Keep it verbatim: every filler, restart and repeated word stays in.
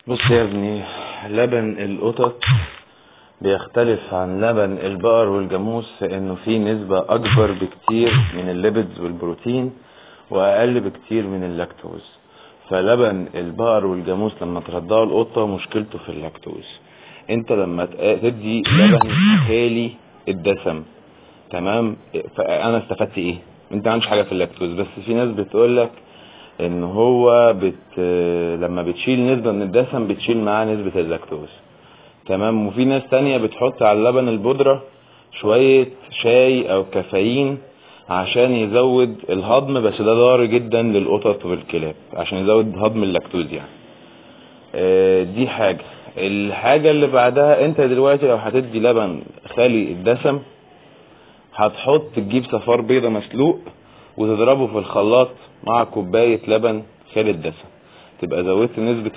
بص يا ابني، لبن القطط بيختلف عن لبن البقر والجاموس في انه فيه نسبة اكبر بكتير من الليبيدز والبروتين واقل بكتير من اللاكتوز. فلبن البقر والجاموس لما ترضعه القطة مشكلته في اللاكتوز. انت لما تدي لبن خالي الدسم، تمام، فانا استفدت ايه؟ انت ما عندش حاجة في اللاكتوز. بس في ناس بتقولك ان هو بت... لما بتشيل نسبة من الدسم بتشيل معاه نسبة اللاكتوز، تمام. وفي ناس تانية بتحط على اللبن البودرة شوية شاي او كافيين عشان يزود الهضم، بس ده ضار جدا للقطط والكلاب عشان يزود هضم اللاكتوز يعني. اه دي حاجة. الحاجة اللي بعدها، انت دلوقتي لو هتدي لبن خالي الدسم هتحط تجيب صفار بيضة مسلوق وتضربه في الخلاط مع كوباية لبن خالي الدسم، تبقى زودت نسبة